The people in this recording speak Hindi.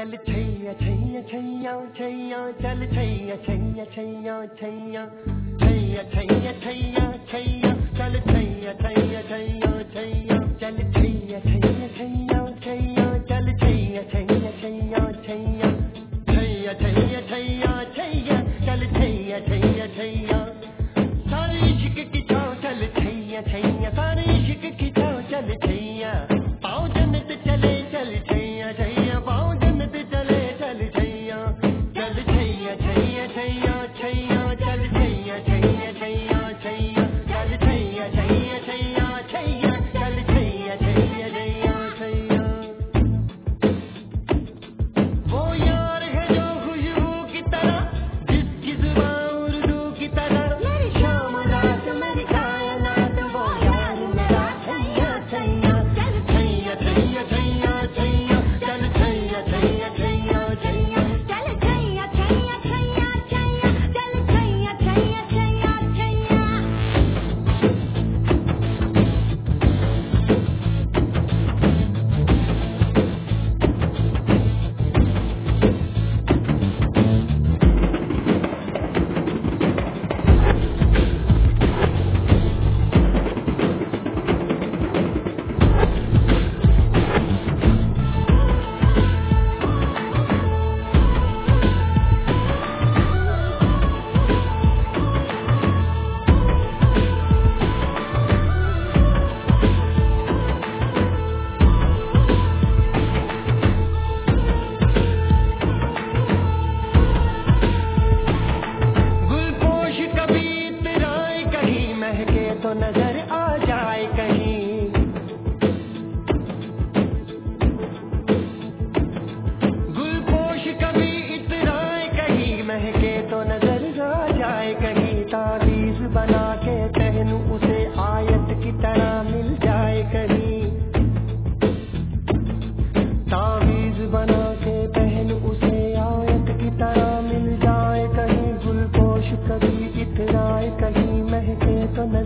चल छैया छैया छैया छैया चल छैया छैया छैया छैया छैया छैया छैया छैया चल छैया छैया छैया छैया चल छैया छैया छैया छैया चल छैया छैया छैया छैया छैया छैया छैया छैया चल छैया छैया छैया सारे इश्क की छाँव चल छैया छैया सारे इश्क की छाँव चल छैया पाँव जन्नत चले चल छैया छैया पाँव जन्नत चले चल छैया चल छैया छैया छैया छैया चल छैया छैया छैया छैया चल छैया छैया छैया छैया चल छैया छैया छैया छैया वो यार है जो खुशबू की तरह जिसकी जुबान उर्दू की तरह मेरी शाम रात मेरी कायनात वो यार मेरा छैया छैया चल छैया छैया छैया छैया चल छैया छैया छैया छैया चल छैया छैया छैया छैया चल छैया छैया छैया छैया गुलपोश कभी इतराए कहीं महके तो नजर आ जाए कहीं गुलपोश कभी इतराए कहीं महके तो नजर आ जाए कहीं तावीज बना के पहनूं उसे आयत की तरह मिल जाए कहीं तावीज बना के पहनूं उसे आयत की तरह मिल जाए कहीं गुलपोश कभी इतराए कहीं महके तो नजर